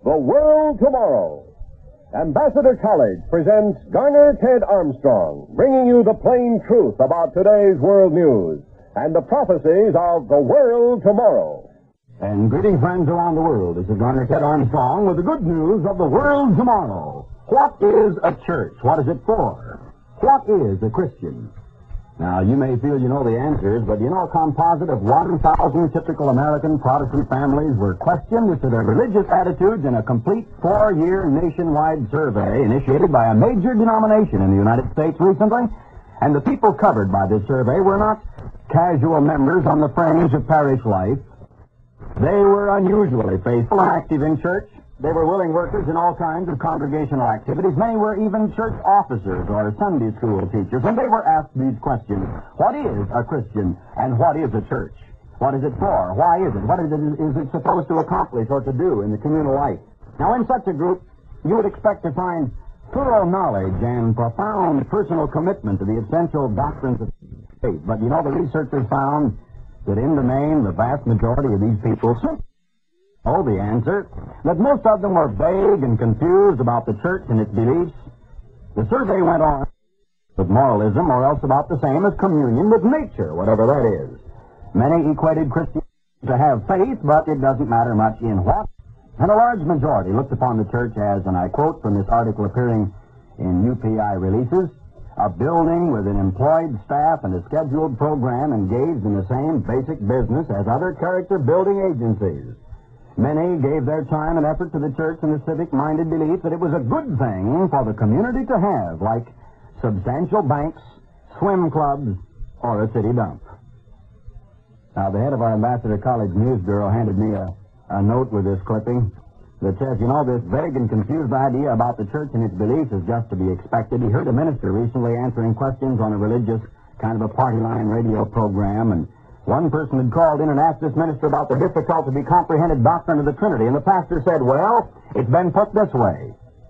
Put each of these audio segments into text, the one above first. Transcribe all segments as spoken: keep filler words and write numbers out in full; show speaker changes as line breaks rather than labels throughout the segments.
The World Tomorrow. Ambassador College presents Garner Ted Armstrong, bringing you the plain truth about today's world news and the prophecies of the world tomorrow.
And greeting friends around the world. This is Garner Ted Armstrong with the good news of the world tomorrow. What is a church? What is it for? What is a Christian? Now, you may feel you know the answers, but you know a composite of one thousand typical American Protestant families were questioned as to their religious attitudes in a complete four-year nationwide survey initiated by a major denomination in the United States recently. And the people covered by this survey were not casual members on the fringe of parish life. They were unusually faithful and active in church. They were willing workers in all kinds of congregational activities. Many were even church officers or Sunday school teachers. And they were asked these questions. What is a Christian and what is a church? What is it for? Why is it? What is it, is it supposed to accomplish or to do in the communal life? Now, in such a group, you would expect to find thorough knowledge and profound personal commitment to the essential doctrines of faith. But, you know, the researchers found that in the main, the vast majority of these people Oh, the answer, that most of them were vague and confused about the church and its beliefs. The survey went on with moralism, or else about the same as communion with nature, whatever that is. Many equated Christians to have faith, but it doesn't matter much in what. And a large majority looked upon the church as, and I quote from this article appearing in U P I releases, a building with an employed staff and a scheduled program engaged in the same basic business as other character-building agencies. Many gave their time and effort to the church in the civic-minded belief that it was a good thing for the community to have, like substantial banks, swim clubs, or a city dump. Now, the head of our Ambassador College News Bureau handed me a, a note with this clipping that says, you know, this vague and confused idea about the church and its beliefs is just to be expected. He heard a minister recently answering questions on a religious kind of a party line radio program, and one person had called in and asked this minister about the difficult to be comprehended doctrine of the Trinity, and the pastor said, well, it's been put this way.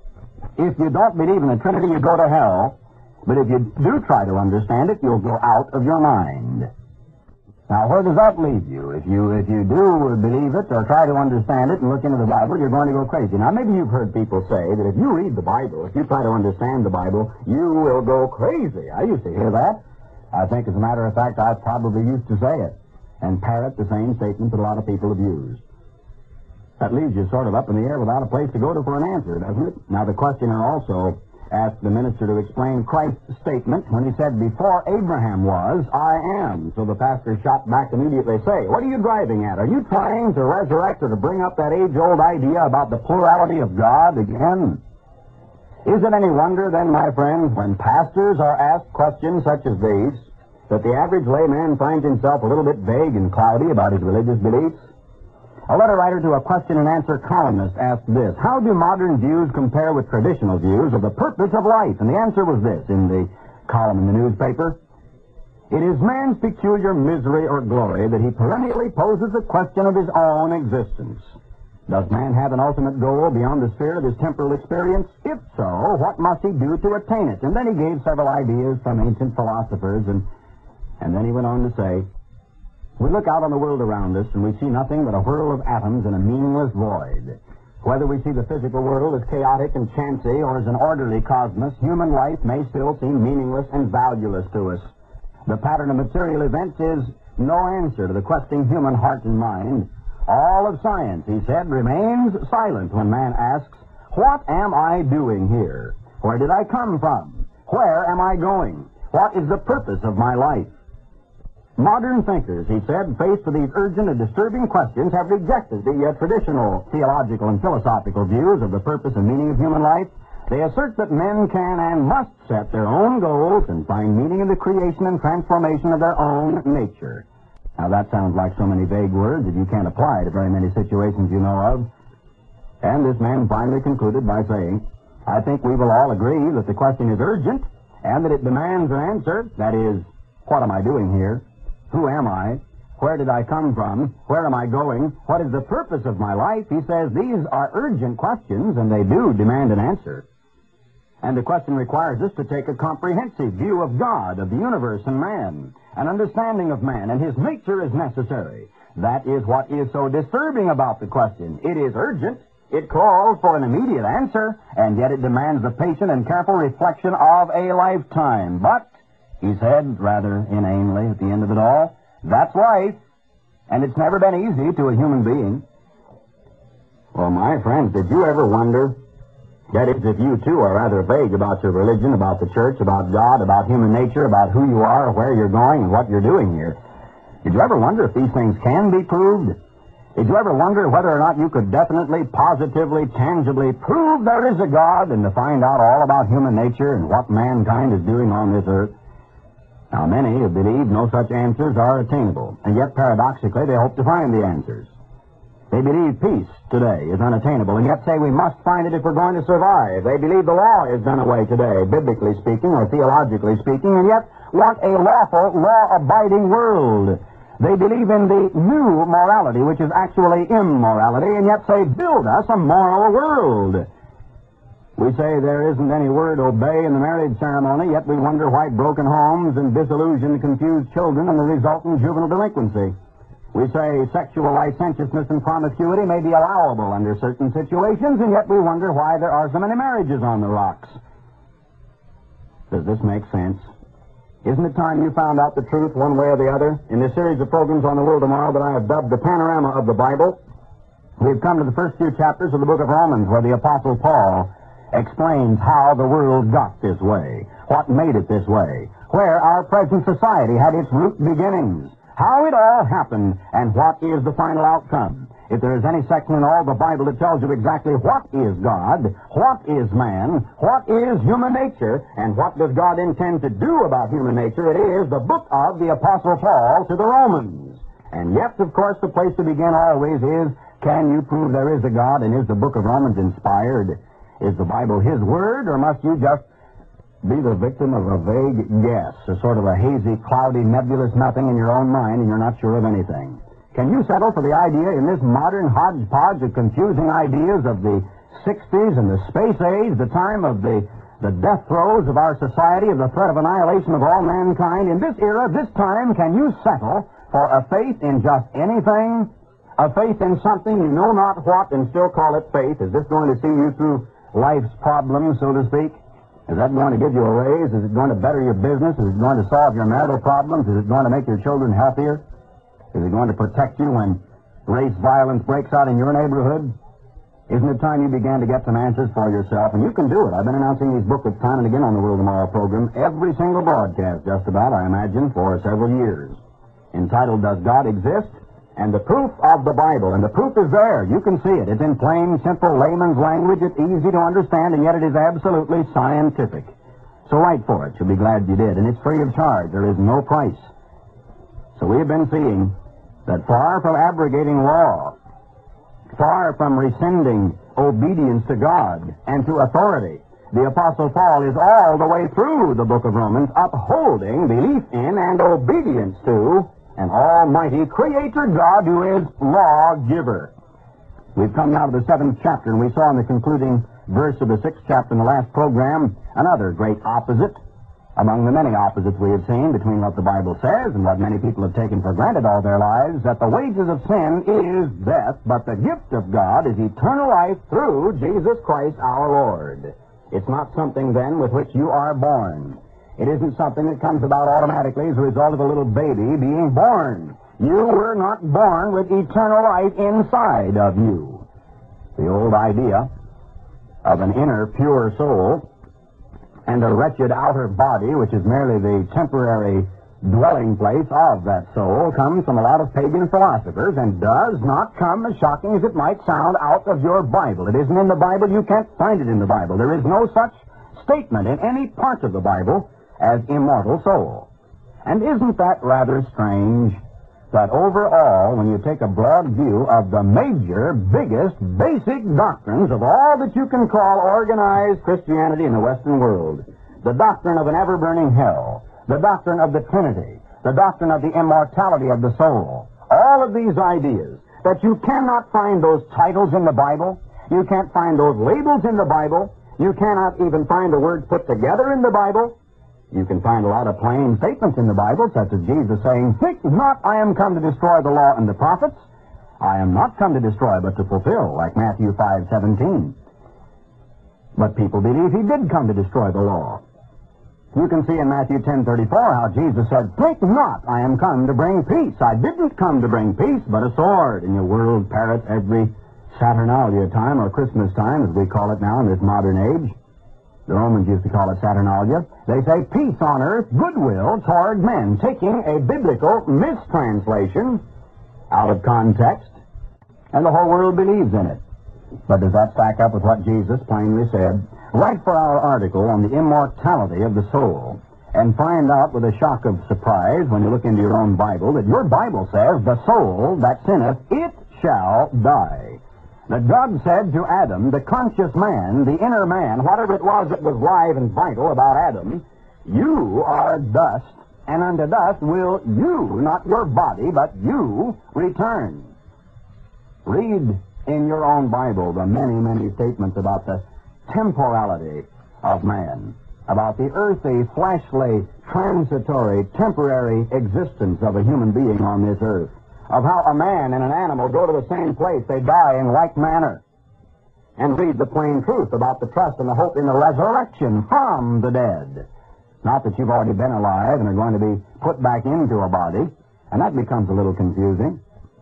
If you don't believe in the Trinity, you go to hell, but if you do try to understand it, you'll go out of your mind. Now, where does that leave you? If you if you do believe it or try to understand it and look into the Bible, you're going to go crazy. Now, maybe you've heard people say that if you read the Bible, if you try to understand the Bible, you will go crazy. I used to hear that. I think, as a matter of fact, I probably used to say it and parrot the same statement that a lot of people have used. That leaves you sort of up in the air without a place to go to for an answer, doesn't it? Now, the questioner also asked the minister to explain Christ's statement when he said, before Abraham was, I am. So the pastor shot back immediately, say, what are you driving at? Are you trying to resurrect or to bring up that age-old idea about the plurality of God again? Is it any wonder, then, my friends, when pastors are asked questions such as these, that the average layman finds himself a little bit vague and cloudy about his religious beliefs? A letter writer to a question-and-answer columnist asked this, how do modern views compare with traditional views of the purpose of life? And the answer was this in the column in the newspaper. It is man's peculiar misery or glory that he perennially poses the question of his own existence. Does man have an ultimate goal beyond the sphere of his temporal experience? If so, what must he do to attain it? And then he gave several ideas from ancient philosophers, and, and then he went on to say, we look out on the world around us, and we see nothing but a whirl of atoms in a meaningless void. Whether we see the physical world as chaotic and chancy or as an orderly cosmos, human life may still seem meaningless and valueless to us. The pattern of material events is no answer to the questing human heart and mind. All of science, he said, remains silent when man asks, what am I doing here? Where did I come from? Where am I going? What is the purpose of my life? Modern thinkers, he said, faced with these urgent and disturbing questions, have rejected the uh, traditional theological and philosophical views of the purpose and meaning of human life. They assert that men can and must set their own goals and find meaning in the creation and transformation of their own nature. Now, that sounds like so many vague words that you can't apply to very many situations you know of. And this man finally concluded by saying, I think we will all agree that the question is urgent and that it demands an answer. That is, what am I doing here? Who am I? Where did I come from? Where am I going? What is the purpose of my life? He says these are urgent questions, and they do demand an answer. And the question requires us to take a comprehensive view of God, of the universe and man. An understanding of man and his nature is necessary. That is what is so disturbing about the question. It is urgent. It calls for an immediate answer, and yet it demands the patient and careful reflection of a lifetime. But, he said, rather inanely at the end of it all, that's life, and it's never been easy to a human being. Well, my friends, did you ever wonder, that is, if you too are rather vague about your religion, about the church, about God, about human nature, about who you are, where you're going, and what you're doing here, did you ever wonder if these things can be proved? Did you ever wonder whether or not you could definitely, positively, tangibly prove there is a God and to find out all about human nature and what mankind is doing on this earth? Now, many believe no such answers are attainable, and yet, paradoxically, they hope to find the answers. They believe peace today is unattainable, and yet say we must find it if we're going to survive. They believe the law is done away today, biblically speaking or theologically speaking, and yet want a lawful, law-abiding world. They believe in the new morality, which is actually immorality, and yet say, build us a moral world. We say there isn't any word obey in the marriage ceremony, yet we wonder why broken homes and disillusioned, confused children and the resultant juvenile delinquency. We say sexual licentiousness and promiscuity may be allowable under certain situations, and yet we wonder why there are so many marriages on the rocks. Does this make sense? Isn't it time you found out the truth one way or the other? In this series of programs on the world tomorrow that I have dubbed the Panorama of the Bible, we've come to the first few chapters of the book of Romans, where the Apostle Paul explains how the world got this way, what made it this way, where our present society had its root beginnings, how it all happened, and what is the final outcome. If there is any section in all the Bible that tells you exactly what is God, what is man, what is human nature, and what does God intend to do about human nature, it is the book of the Apostle Paul to the Romans. And yet, of course, the place to begin always is, can you prove there is a God, and is the book of Romans inspired? Is the Bible His Word, or must you just be the victim of a vague guess, a sort of a hazy, cloudy, nebulous nothing in your own mind, and you're not sure of anything? Can you settle for the idea in this modern hodgepodge of confusing ideas of the sixties and the space age, the time of the, the death throes of our society, of the threat of annihilation of all mankind? In this era, this time, can you settle for a faith in just anything? A faith in something you know not what and still call it faith? Is this going to see you through life's problems, so to speak? Is that going to give you a raise? Is it going to better your business? Is it going to solve your marital problems? Is it going to make your children healthier? Is it going to protect you when race violence breaks out in your neighborhood? Isn't it time you began to get some answers for yourself? And you can do it. I've been announcing these booklets time and again on the World Tomorrow program, every single broadcast, just about, I imagine, for several years. Entitled, Does God Exist? And the proof of the Bible. And the proof is there. You can see it. It's in plain, simple, layman's language. It's easy to understand, and yet it is absolutely scientific. So write for it. You'll be glad you did. And it's free of charge. There is no price. So we have been seeing that far from abrogating law, far from rescinding obedience to God and to authority, the Apostle Paul is all the way through the book of Romans upholding belief in and obedience to an almighty creator God who is lawgiver. We've come now to the seventh chapter, and we saw in the concluding verse of the sixth chapter in the last program another great opposite among the many opposites we have seen between what the Bible says and what many people have taken for granted all their lives, that the wages of sin is death, but the gift of God is eternal life through Jesus Christ our Lord. It's not something, then, with which you are born. It isn't something that comes about automatically as a result of a little baby being born. You were not born with eternal life inside of you. The old idea of an inner pure soul and a wretched outer body, which is merely the temporary dwelling place of that soul, comes from a lot of pagan philosophers and does not come, as shocking as it might sound, out of your Bible. It isn't in the Bible. You can't find it in the Bible. There is no such statement in any part of the Bible as immortal soul. And isn't that rather strange? That overall, when you take a broad view of the major, biggest, basic doctrines of all that you can call organized Christianity in the Western world, the doctrine of an ever-burning hell, the doctrine of the Trinity, the doctrine of the immortality of the soul, all of these ideas, that you cannot find those titles in the Bible, you can't find those labels in the Bible, you cannot even find the words put together in the Bible. You can find a lot of plain statements in the Bible, such as Jesus saying, "Think not I am come to destroy the law and the prophets." I am not come to destroy, but to fulfill, like Matthew five seventeen. But people believe he did come to destroy the law. You can see in Matthew ten thirty-four how Jesus said, "Think not, I am come to bring peace. I didn't come to bring peace, but a sword." And your world parrots every Saturnalia time, or Christmas time, as we call it now in this modern age. The Romans used to call it Saturnalia. They say, "Peace on earth, goodwill toward men," taking a biblical mistranslation out of context, and the whole world believes in it. But does that stack up with what Jesus plainly said? Write for our article on the immortality of the soul, and find out with a shock of surprise when you look into your own Bible that your Bible says, "The soul that sinneth, it shall die." That God said to Adam, the conscious man, the inner man, whatever it was that was live and vital about Adam, "You are dust, and unto dust will you," not your body, but you, "return." Read in your own Bible the many, many statements about the temporality of man, about the earthy, fleshly, transitory, temporary existence of a human being on this earth, of how a man and an animal go to the same place, they die in like manner. And read the plain truth about the trust and the hope in the resurrection from the dead. Not that you've already been alive and are going to be put back into a body, and that becomes a little confusing.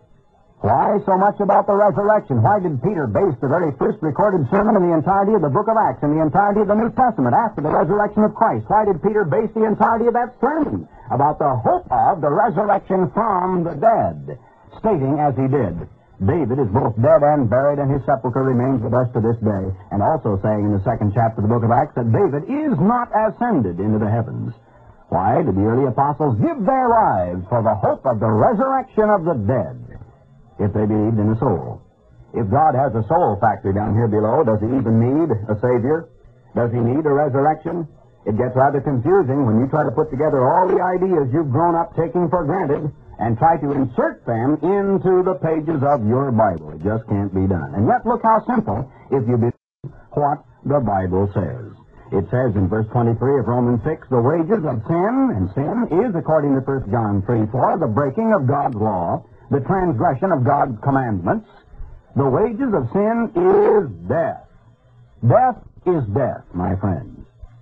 Why so much about the resurrection? Why did Peter base the very first recorded sermon in the entirety of the book of Acts and the entirety of the New Testament after the resurrection of Christ? Why did Peter base the entirety of that sermon about the hope of the resurrection from the dead, stating as he did, "David is both dead and buried, and his sepulchre remains with us to this day," and also saying in the second chapter of the book of Acts that David is not ascended into the heavens? Why did the early apostles give their lives for the hope of the resurrection of the dead? If they believed in a soul. If God has a soul factory down here below, does he even need a Savior? Does he need a resurrection? It gets rather confusing when you try to put together all the ideas you've grown up taking for granted and try to insert them into the pages of your Bible. It just can't be done. And yet look how simple if you believe what the Bible says. It says in verse twenty-three of Romans six, "The wages of sin," and sin is, according to First John three four, "the breaking of God's law, the transgression of God's commandments. The wages of sin is death." Death is death, my friends.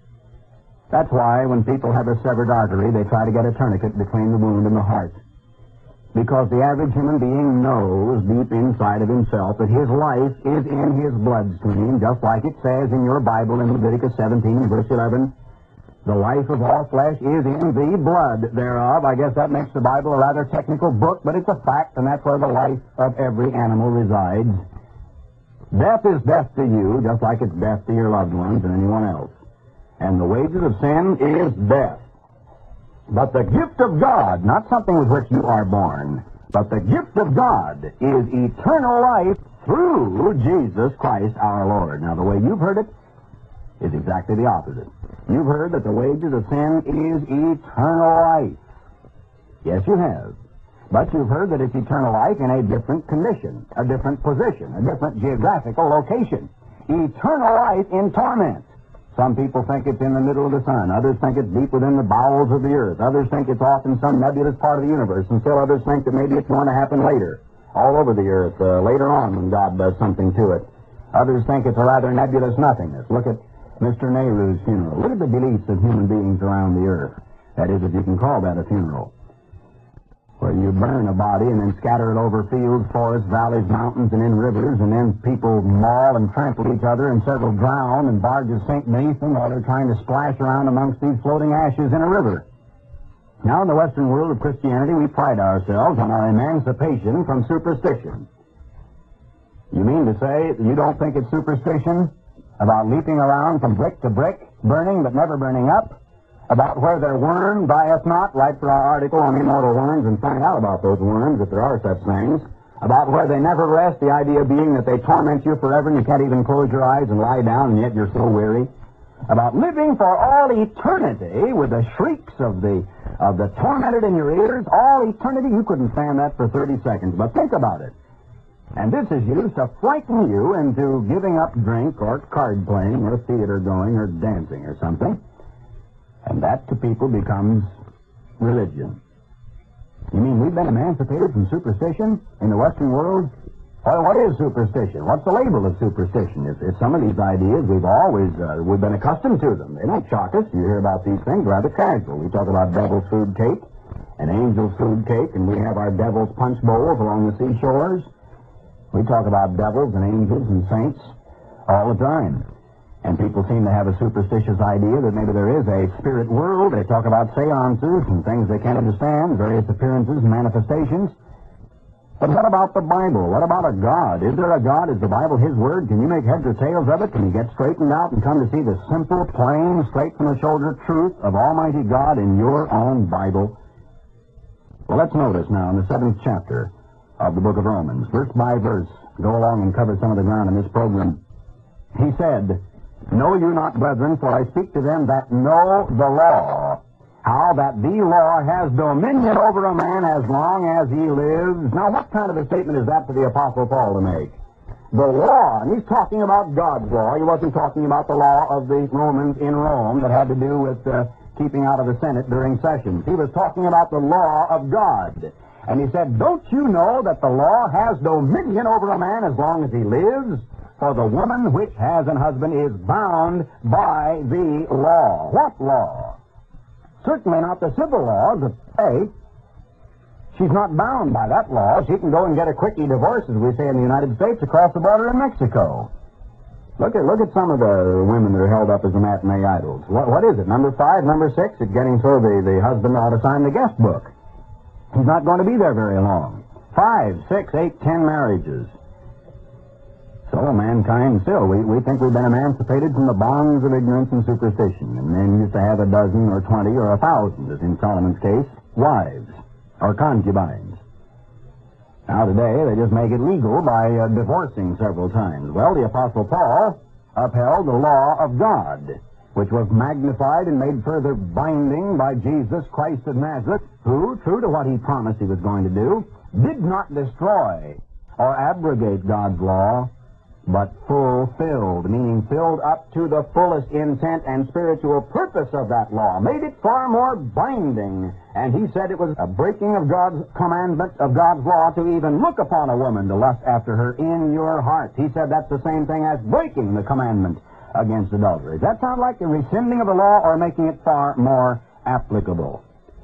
That's why when people have a severed artery, they try to get a tourniquet between the wound and the heart. Because the average human being knows deep inside of himself that his life is in his bloodstream, just like it says in your Bible in Leviticus seventeen and verse eleven. "The life of all flesh is in the blood thereof." I guess that makes the Bible a rather technical book, but it's a fact, and that's where the life of every animal resides. Death is death to you, just like it's death to your loved ones and anyone else. And the wages of sin is death. But the gift of God, not something with which you are born, but the gift of God is eternal life through Jesus Christ our Lord. Now, the way you've heard it is exactly the opposite. You've heard that the wages of sin is eternal life. Yes, you have. But you've heard that it's eternal life in a different condition, a different position, a different geographical location. Eternal life in torment. Some people think it's in the middle of the sun. Others think it's deep within the bowels of the earth. Others think it's off in some nebulous part of the universe. And still others think that maybe it's going to happen later, all over the earth, uh, later on when God does something to it. Others think it's a rather nebulous nothingness. Look at Mister Nehru's funeral. Look at the beliefs of human beings around the earth. That is, if you can call that a funeral. Where you burn a body and then scatter it over fields, forests, valleys, mountains, and in rivers, and then people maul and trample each other, and several drown, and barges sink beneath them while they're trying to splash around amongst these floating ashes in a river. Now, in the Western world of Christianity, we pride ourselves on our emancipation from superstition. You mean to say that you don't think it's superstition about leaping around from brick to brick, burning but never burning up? About where their worm dieth not? Write for our article on immortal worms and find out about those worms, if there are such things. About where they never rest, the idea being that they torment you forever and you can't even close your eyes and lie down, and yet you're so weary. About living for all eternity with the shrieks of the of the tormented in your ears, all eternity. You couldn't stand that for thirty seconds, but think about it. And this is used to frighten you into giving up drink or card playing or theater going or dancing or something. And that to people becomes religion. You mean we've been emancipated from superstition in the Western world? Well, what is superstition? What's the label of superstition? It's, it's some of these ideas we've always, uh, we've been accustomed to them. They don't shock us. You hear about these things rather casual. We talk about devil's food cake and angel's food cake, and we have our devil's punch bowls along the seashores. We talk about devils and angels and saints all the time. And people seem to have a superstitious idea that maybe there is a spirit world. They talk about seances and things they can't understand, various appearances and manifestations. But what about the Bible? What about a God? Is there a God? Is the Bible His Word? Can you make heads or tails of it? Can you get straightened out and come to see the simple, plain, straight from the shoulder truth of Almighty God in your own Bible? Well, let's notice now in the seventh chapter of the book of Romans, verse by verse, go along and cover some of the ground in this program. He said, "Know you not, brethren, for I speak to them that know the law, how that the law has dominion over a man as long as he lives." Now, what kind of a statement is that for the Apostle Paul to make? The law, and he's talking about God's law. He wasn't talking about the law of the Romans in Rome that had to do with uh, keeping out of the Senate during sessions. He was talking about the law of God. And he said, "Don't you know that the law has dominion over a man as long as he lives? For the woman which has an husband is bound by the law." What law? Certainly not the civil laws of faith. She's not bound by that law. She can go and get a quickie divorce, as we say in the United States, across the border in Mexico. Look at look at some of the women that are held up as the matinee idols. What, what is it? Number five, number six? It's getting so the, the husband ought to sign the guest book. He's not going to be there very long. Five, six, eight, ten marriages. So mankind still, we, we think we've been emancipated from the bonds of ignorance and superstition. And men used to have a dozen or twenty or a thousand, as in Solomon's case, wives or concubines. Now today, they just make it legal by uh, divorcing several times. Well, the Apostle Paul upheld the law of God, which was magnified and made further binding by Jesus Christ of Nazareth, who, true to what he promised he was going to do, did not destroy or abrogate God's law, but fulfilled, meaning filled up to the fullest intent and spiritual purpose of that law, made it far more binding. And he said it was a breaking of God's commandment, of God's law, to even look upon a woman to lust after her in your heart. He said that's the same thing as breaking the commandment against adultery. Does that sound like the rescinding of the law or making it far more applicable?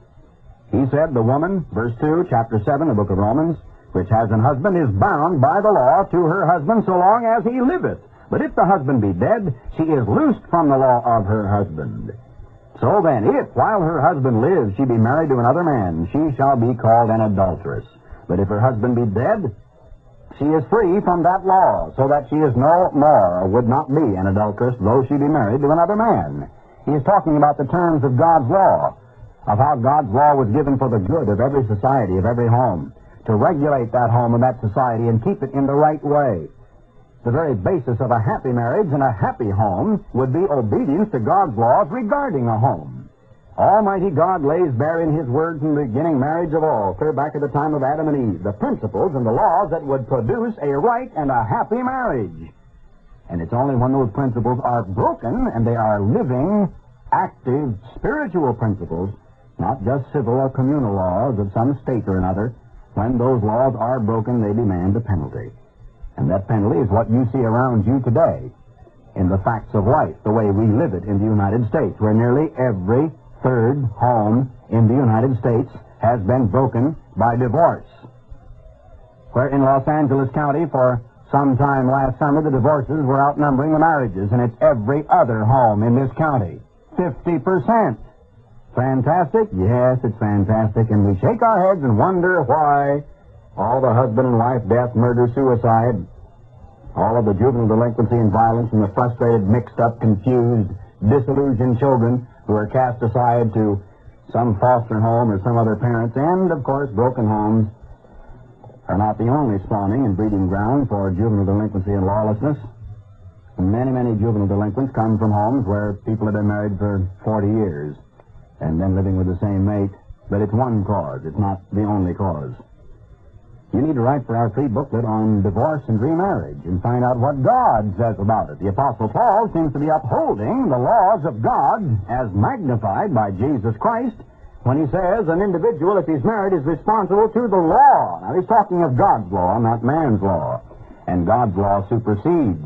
He said the woman, verse two, chapter seven, the book of Romans, which has an husband is bound by the law to her husband so long as he liveth. But if the husband be dead, she is loosed from the law of her husband. So then, if while her husband lives she be married to another man, she shall be called an adulteress. But if her husband be dead, she is free from that law, so that she is no more, or would not be an adulteress, though she be married to another man. He is talking about the terms of God's law, of how God's law was given for the good of every society, of every home, to regulate that home and that society and keep it in the right way. The very basis of a happy marriage and a happy home would be obedience to God's laws regarding a home. Almighty God lays bare in His Word from the beginning marriage of all, clear back at the time of Adam and Eve, the principles and the laws that would produce a right and a happy marriage. And it's only when those principles are broken and they are living, active, spiritual principles, not just civil or communal laws of some state or another. When those laws are broken, they demand a penalty. And that penalty is what you see around you today in the facts of life, the way we live it in the United States, where nearly every third home in the United States has been broken by divorce. Where in Los Angeles County, for some time last summer, the divorces were outnumbering the marriages, and it's every other home in this county. fifty percent. Fantastic? Yes, it's fantastic. And we shake our heads and wonder why all the husband and wife death, murder, suicide, all of the juvenile delinquency and violence, and the frustrated, mixed up, confused, disillusioned children who are cast aside to some foster home or some other parents, and, of course, broken homes are not the only spawning and breeding ground for juvenile delinquency and lawlessness. Many, many juvenile delinquents come from homes where people have been married for forty years. And then living with the same mate. But it's one cause. It's not the only cause. You need to write for our free booklet on divorce and remarriage and find out what God says about it. The Apostle Paul seems to be upholding the laws of God as magnified by Jesus Christ when he says an individual, if he's married, is responsible to the law. Now, he's talking of God's law, not man's law. And God's law supersedes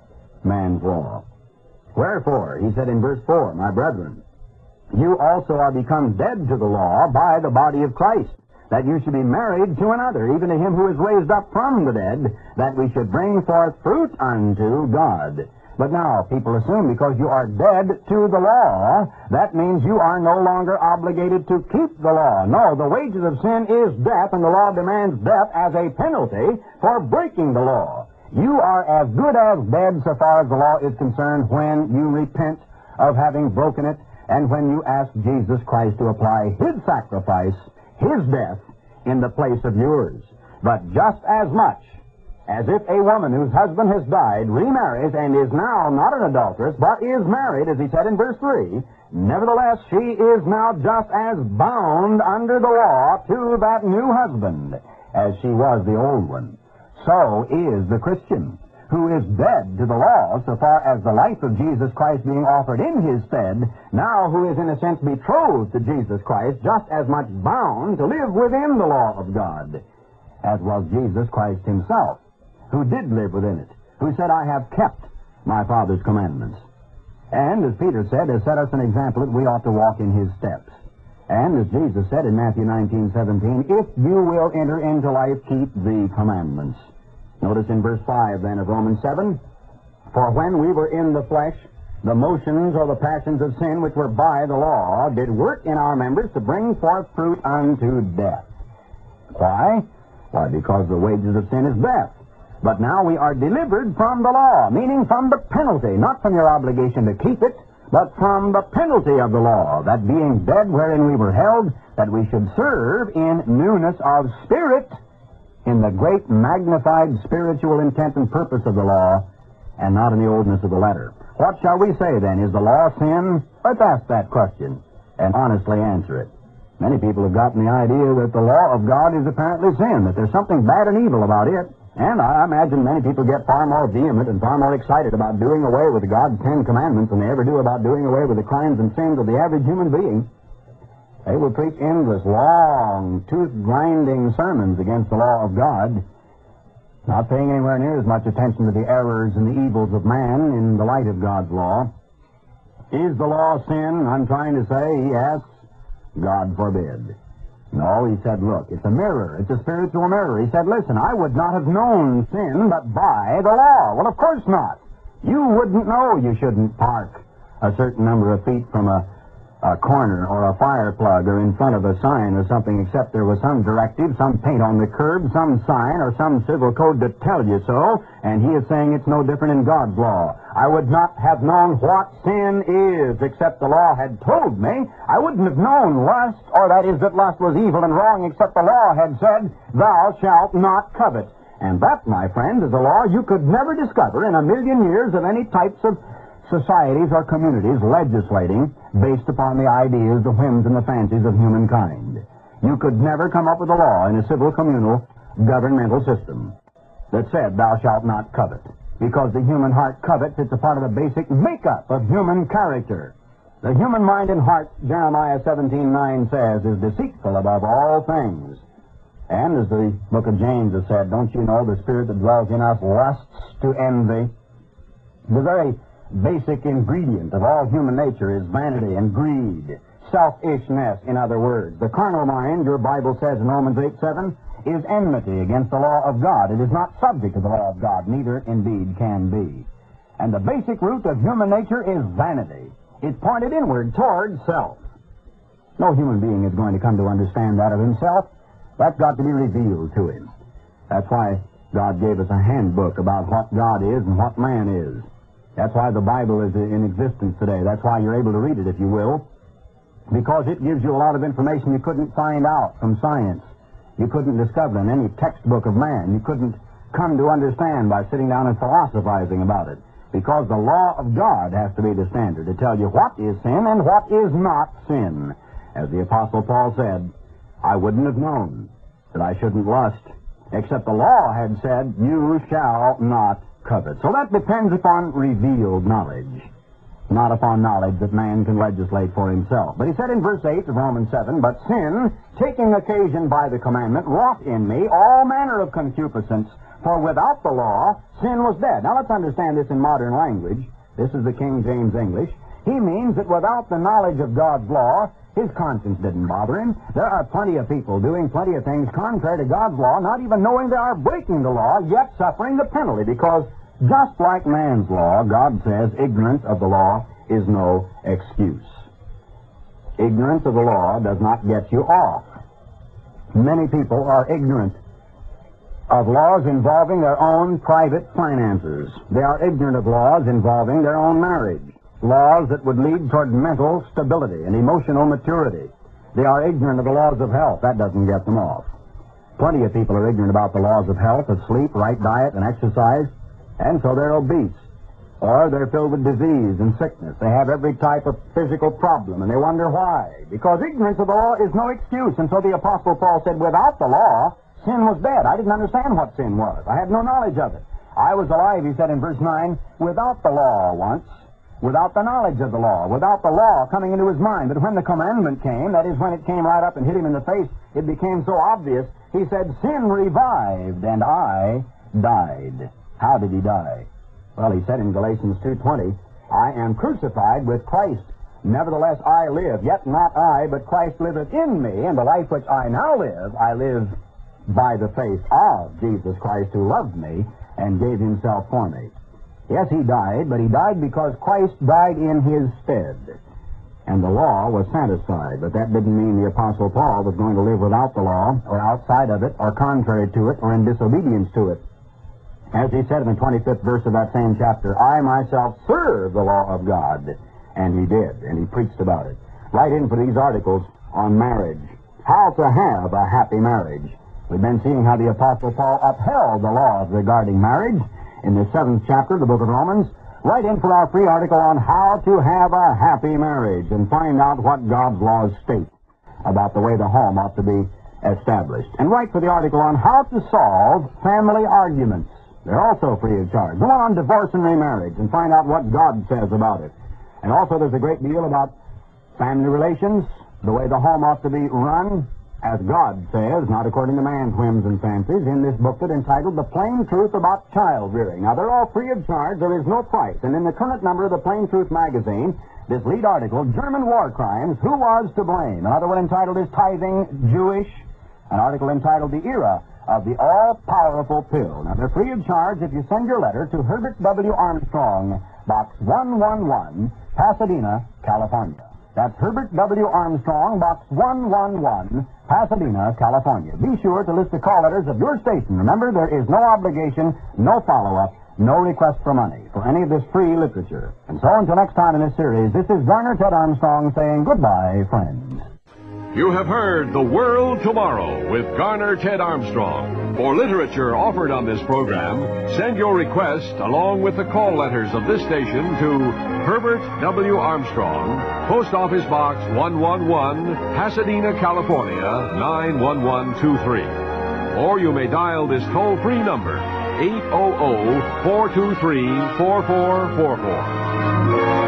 man's law. Wherefore, he said in verse four, my brethren, you also are become dead to the law by the body of Christ, that you should be married to another, even to him who is raised up from the dead, that we should bring forth fruit unto God. But now, people assume because you are dead to the law, that means you are no longer obligated to keep the law. No, the wages of sin is death, and the law demands death as a penalty for breaking the law. You are as good as dead so far as the law is concerned when you repent of having broken it, and when you ask Jesus Christ to apply his sacrifice, his death, in the place of yours. But just as much as if a woman whose husband has died remarries and is now not an adulteress, but is married, as he said in verse three, nevertheless she is now just as bound under the law to that new husband as she was the old one. So is the Christian, who is dead to the law so far as the life of Jesus Christ being offered in his stead, now who is in a sense betrothed to Jesus Christ, just as much bound to live within the law of God, as was Jesus Christ himself, who did live within it, who said, I have kept my Father's commandments. And, as Peter said, has set us an example that we ought to walk in his steps. And, as Jesus said in Matthew nineteen seventeen, if you will enter into life, keep the commandments. Notice in verse five, then, of Romans seven, for when we were in the flesh, the motions or the passions of sin which were by the law did work in our members to bring forth fruit unto death. Why? Why, because the wages of sin is death. But now we are delivered from the law, meaning from the penalty, not from your obligation to keep it, but from the penalty of the law, that being dead wherein we were held, that we should serve in newness of spirit, in the great magnified spiritual intent and purpose of the law, and not in the oldness of the letter. What shall we say then? Is the law sin? Let's ask that question and honestly answer it. Many people have gotten the idea that the law of God is apparently sin, that there's something bad and evil about it. And I imagine many people get far more vehement and far more excited about doing away with God's Ten Commandments than they ever do about doing away with the crimes and sins of the average human being. They will preach endless, long, tooth-grinding sermons against the law of God, not paying anywhere near as much attention to the errors and the evils of man in the light of God's law. Is the law sin? I'm trying to say, yes. God forbid. No, he said, look, it's a mirror. It's a spiritual mirror. He said, listen, I would not have known sin but by the law. Well, of course not. You wouldn't know you shouldn't park a certain number of feet from a, a corner or a fire plug or in front of a sign or something, except there was some directive, some paint on the curb, some sign or some civil code to tell you so, and he is saying it's no different in God's law. I would not have known what sin is except the law had told me. I wouldn't have known lust, or that is that lust was evil and wrong, except the law had said, thou shalt not covet. And that, my friend, is a law you could never discover in a million years of any types of societies or communities legislating based upon the ideas, the whims, and the fancies of humankind. You could never come up with a law in a civil communal governmental system that said, thou shalt not covet. Because the human heart covets, it's a part of the basic makeup of human character. The human mind and heart, Jeremiah seventeen nine says, is deceitful above all things. And as the book of James has said, don't you know the spirit that dwells in us lusts to envy? The very basic ingredient of all human nature is vanity and greed, selfishness, in other words. The carnal mind, your Bible says in Romans eight seven, is enmity against the law of God. It is not subject to the law of God, neither indeed can be. And the basic root of human nature is vanity. It's pointed inward toward self. No human being is going to come to understand that of himself. That's got to be revealed to him. That's why God gave us a handbook about what God is and what man is. That's why the Bible is in existence today. That's why you're able to read it, if you will, because it gives you a lot of information you couldn't find out from science. You couldn't discover in any textbook of man. You couldn't come to understand by sitting down and philosophizing about it, because the law of God has to be the standard to tell you what is sin and what is not sin. As the Apostle Paul said, I wouldn't have known that I shouldn't lust, except the law had said, you shall not covet. So that depends upon revealed knowledge. not upon knowledge that man can legislate for himself. But he said in verse eight of Romans seven, but sin, taking occasion by the commandment, wrought in me all manner of concupiscence, for without the law, sin was dead. Now let's understand this in modern language. This is the King James English. He means that without the knowledge of God's law, his conscience didn't bother him. There are plenty of people doing plenty of things contrary to God's law, not even knowing they are breaking the law, yet suffering the penalty, because just like man's law, God says ignorance of the law is no excuse. Ignorance of the law does not get you off. Many people are ignorant of laws involving their own private finances. They are ignorant of laws involving their own marriage, laws that would lead toward mental stability and emotional maturity. They are ignorant of the laws of health. That doesn't get them off. Plenty of people are ignorant about the laws of health, of sleep, right diet, and exercise. And so they're obese, or they're filled with disease and sickness. They have every type of physical problem, and they wonder why. Because ignorance of the law is no excuse. And so the Apostle Paul said, without the law, sin was dead. I didn't understand what sin was. I had no knowledge of it. I was alive, he said in verse nine, without the law once, without the knowledge of the law, without the law coming into his mind. But when the commandment came, that is, when it came right up and hit him in the face, it became so obvious, he said, sin revived, and I died. How did he die? Well, he said in Galatians two twenty, I am crucified with Christ. Nevertheless I live, yet not I, but Christ liveth in me, and the life which I now live, I live by the faith of Jesus Christ, who loved me and gave himself for me. Yes, he died, but he died because Christ died in his stead. And the law was satisfied, but that didn't mean the Apostle Paul was going to live without the law, or outside of it, or contrary to it, or in disobedience to it. As he said in the twenty-fifth verse of that same chapter, I myself serve the law of God. And he did, and he preached about it. Write in for these articles on marriage. How to have a happy marriage. We've been seeing how the Apostle Paul upheld the laws regarding marriage in the seventh chapter of the book of Romans. Write in for our free article on how to have a happy marriage and find out what God's laws state about the way the home ought to be established. And write for the article on how to solve family arguments. They're also free of charge. Go on divorce and remarriage and find out what God says about it. And also there's a great deal about family relations, the way the home ought to be run, as God says, not according to man's whims and fancies, in this booklet entitled The Plain Truth About Child Rearing. Now, they're all free of charge. There is no price. And in the current number of the Plain Truth magazine, this lead article, German War Crimes, Who Was to Blame? Another one entitled Is Tithing Jewish? An article entitled The Era of the All-Powerful Pill. Now, they're free of charge if you send your letter to Herbert W. Armstrong, Box one one one, Pasadena, California. That's Herbert W. Armstrong, Box one one one, Pasadena, California. Be sure to list the call letters of your station. Remember, there is no obligation, no follow-up, no request for money for any of this free literature. And so until next time in this series, this is Garner Ted Armstrong saying goodbye, friends.
You have heard The World Tomorrow with Garner Ted Armstrong. For literature offered on this program, send your request along with the call letters of this station to Herbert W. Armstrong, Post Office Box one one one, Pasadena, California, nine one one two three. Or you may dial this toll-free number, eight hundred, four two three, four four four four.